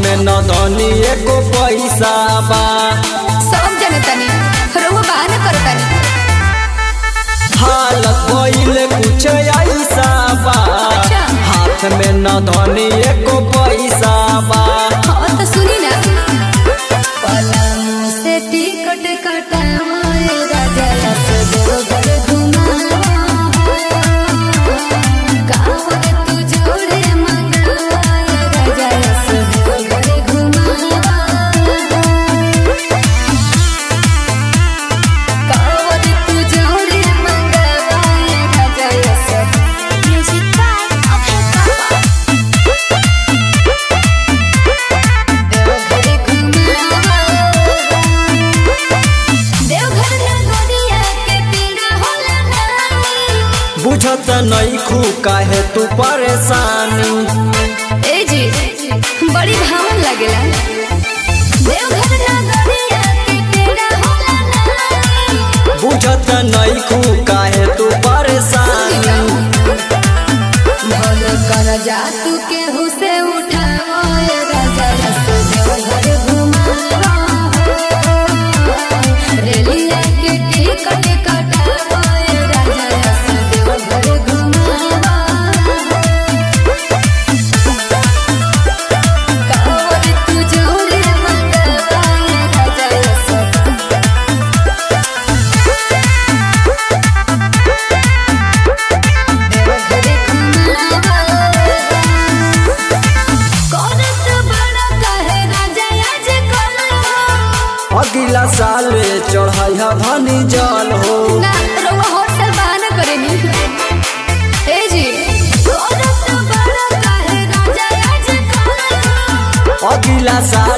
में न धनी एको पैसा बा। सब जनतानी रउआ बहाना करतानी। हालत भइल कुछ ऐसा बा। अच्छा। हाथ में न धनी एको पैसा बा। हाँ तो सुनी ना, पलंग से टिकट कटाए राजा से देवघर घुमावा, गाँव के तू जोड़े मंगाए राजा से देवघर घुमावा, गाँव के तू जोड़े मंगाए राजा से। म्यूजिक बाय अभय बाबा। देवघर घुमावा, देवघर नगरिया के पीड़ा होला नानी। बुझत नहीं खू काहे तू परेशानी। ए जी बड़ी भावन लगेला। देवघर नगरिया के पीड़ा होला नानी। बुझत नहीं खू काहे तू परेशानी। भले कर जा तू केहू से उठाओ राजा से देवघर घुमावा, रेलिया के टिकट कटाओ राजा से देवघर घुमावा, कांवर तू जोड़े मंगावा राजा से। देवघर घुमावा, करत बड़ा काहे राजा आज कलवा। अगला साल चढ़ाई धनी जल हो। ना रउआ हर साल बहाना करेनी। ए जी करत बड़ा काहे राजा आज कलवा। अगला साल